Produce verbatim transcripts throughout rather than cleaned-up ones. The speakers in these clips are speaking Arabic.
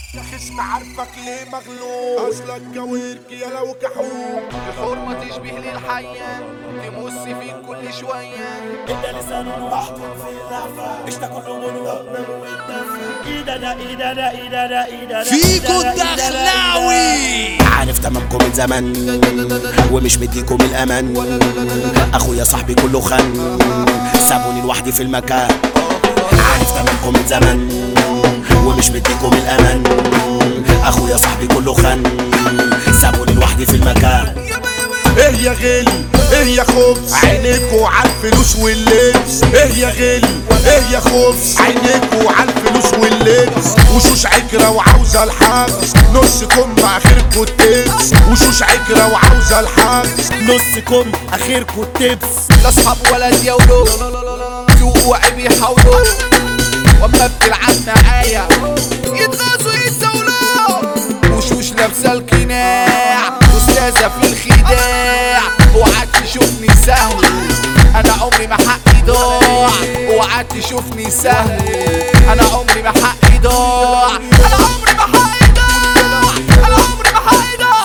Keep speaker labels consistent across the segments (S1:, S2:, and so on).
S1: يا خصم عارفك ليه مغلوب، اصلك جويرك يا لو كحول.
S2: الحرمة تشبه للحية تمص فيك كل شوية.
S3: انت لسان محطوط في اللهفة اشتكوا الأمور وابنوا الدفة. ايدنا ايدنا ايدنا ايدنا
S4: فيكو الدخلاوي.
S5: عارف تمامكم من زمان ومش مديكم الامان. اخويا صاحبي كله خان سابوني لوحدي في المكان. عارف تمامكم من زمان ومش مديكم الامان. اخويا صاحبي كله خان سابوني لوحدي في المكان.
S1: ايه يا غالي ايه يا خبز عينيكوا عالفلوس واللبس. ايه يا غالي ايه يا خبز عينيكوا عالفلوس واللبس. وشوش عكرة وعاوزة الحبس نص كم اخركوا التبس. وشوش عكرة وعاوزة الحبس
S3: نصكم اخركوا التبس.
S2: لا اصحاب ولا يولوا سوق وعيب يحاولوا، واما بتلعب معايا يتغاظوا يتزاولوا. وشوش لابسه القناع استاذه في الخداع. اوعى تشوفني سهل انا عمري ما حقي ضاع. اوعى تشوفني سهل انا عمري ما حقي ضاع. انا عمري ما حقي ضاع. انا عمري ما حقي ضاع.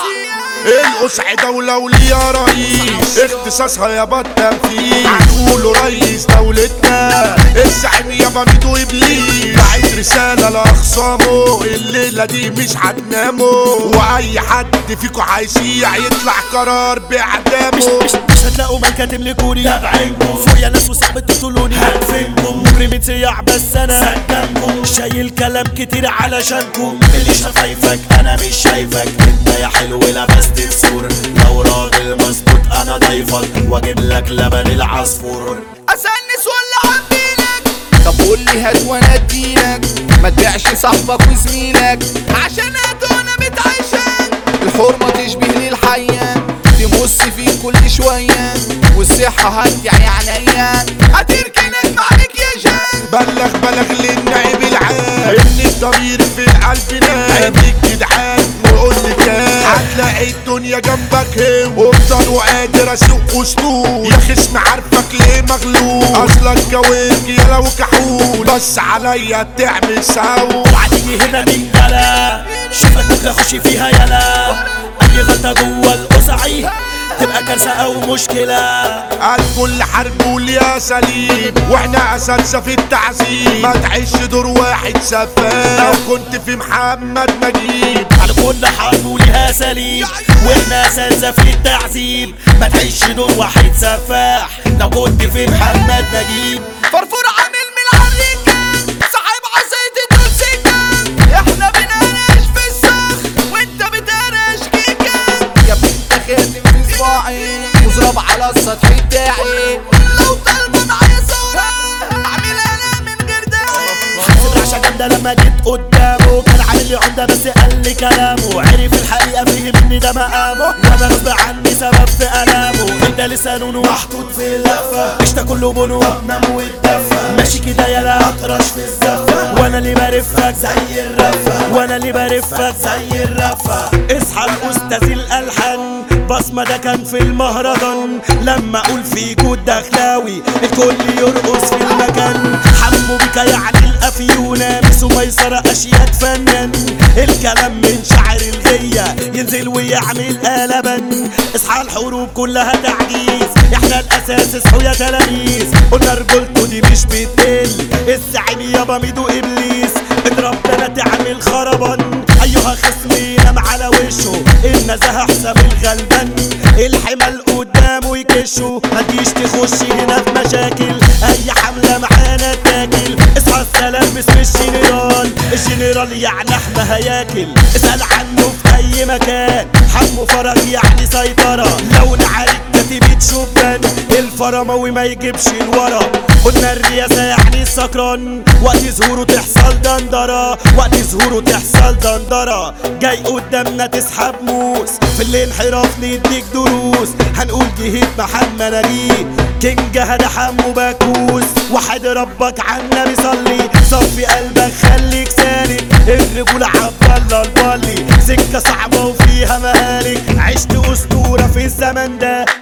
S1: القصع دولة وليا رئيس اختصاصها يابا التنفيذ. هنقوله رئيس دولتنا الزعيم يابا ميدو ابليس. بعت رسالة لاخصامه الليلة دي مش هتناموا. واي حد فيكو هيسيع يطلع قرار باعدامه.
S3: مش مش مش هتلاقوا ملكة تملكوني تابعينكم. فوقيا ناس وصعب تقتلوني هدفنكم. مجرمين سياح بس انا سجنكم. شايل كلام كتير علشانكم. اللي شفايفك انا مش شايفك. انت يا حلو لبست في سور. لو راجل مظبوط انا ضيفك واجيب لك لبن العصفور.
S2: اسنس ولا عبيلك طب قول لي هات وانا اديلك. ما تبيعش صاحبك وزميلك عشان انا بتعيشك. الحرمة تشبه للحية تمص فيك كل شوية. والصحة هتدعي عليا هتركنك معاك يا جان.
S1: بلغ بلغ للنائب العام ان الضمير في القلب نام. اديك جدعان وقول لي كام هتلاقي الدنيا جنبك هم. وافضل وقادر اسوق اسطول يا خصم عارفك ليه مغلوب. اصلك جويرك يا لو كحول بس عليا تعمل ساو.
S3: وعدي هنا من جلا شوفك بكره خش فيها يلا. اي غلطة جوه القصعي تبقى كارثة او مشكلة.
S1: قال كل حرب وليا سليم واحنا اساتذة في التعذيب. ما تعيش دور واحد سفاح لو كنت في محمد نجيب.
S3: على كل حرب وليها سليم واحنا اساتذة في التعذيب. ما تعيش دور واحد سفاح لو كنت في محمد نجيب.
S2: فرفور عامل من العريكة صاحب عصاية الدوسيكة. احنا بنقرش في الصخ وانت بتقرش كيكة. يا بنت خاتم في صباعي مضرب على السطح بتاعي. لو طالبة معايا صورة اعمل انا من غير داعي.
S3: حاسب رعشة جامدة لما جيت قدامه. كان عامل لي عمدة بس قال لي كلامه. عرف الحقيقة فهم ان ده مقامه وانا غصب عني سبب في ألامه. انت لسانه محطوط في اللفة اشتكوا له بنو وابنم والدفة. ماشي كده يلا اطرش في الزفة وانا اللي برفك زي الرفة. وانا اللي برفك زي الرفة. اصحى الاستاذ الالحان بصمة ده كان في المهرجان. لما اقول فيكو الدخلاوي الكل يرقص في المكان. حمو بك يعني الافيونة ميسو ميسرة اشياء فنان. الكلام من شعر الغية ينزل ويعمل قلبا. اصحى الحروب كلها تعجيز احنا الاساس اصحوا يا تلاميذ. قلنا رجولته دي مش بتقل الزعيم يابا ميدو ابليس. اضرب ده تعمل خربان ايها خصمي نام على وشه. النزاهة حساب الغلبان الحمل قدامه يكشوا. متجيش تخش هنا في مشاكل اي حملة معانا تاكل. اصحى السلام باسم الجنرال. الجنرال يعني احنا هياكل. اسأل عنه في اي مكان. حمو فرج يعني سيطرة. لو نعارك كتيبة شبان الفرماوي ما يجيبش الورا. قلنا الرياسة يعني السكران وقت ظهوره تحصل دندرة. وقت ظهوره تحصل دندرة. جاي قدامنا تسحب موس في الانحراف نديك دروس. هنقول جهيد محمد نجيب كينج هدا حمو باكوس. وحد ربك عنا بيصلي صفي قلبك خليك سالك. الرجولة عبد الله البلي سكة صعبة وفيها مهالك. عشت اسطورة في الزمن ده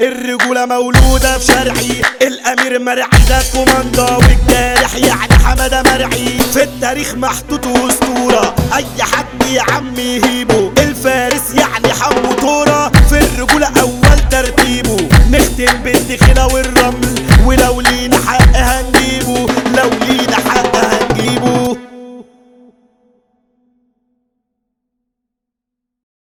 S3: الرجولة مولودة في شرعي، الامير مرعي ده كوماندا والجارح يعني حمادة مرعي، في التاريخ محطوط اسطورة اي حد يا عم يهيبه، الفارس يعني حمو تورة في الرجولة اول ترتيبه، نختم بالدخيلة والرمل ولو لينا حق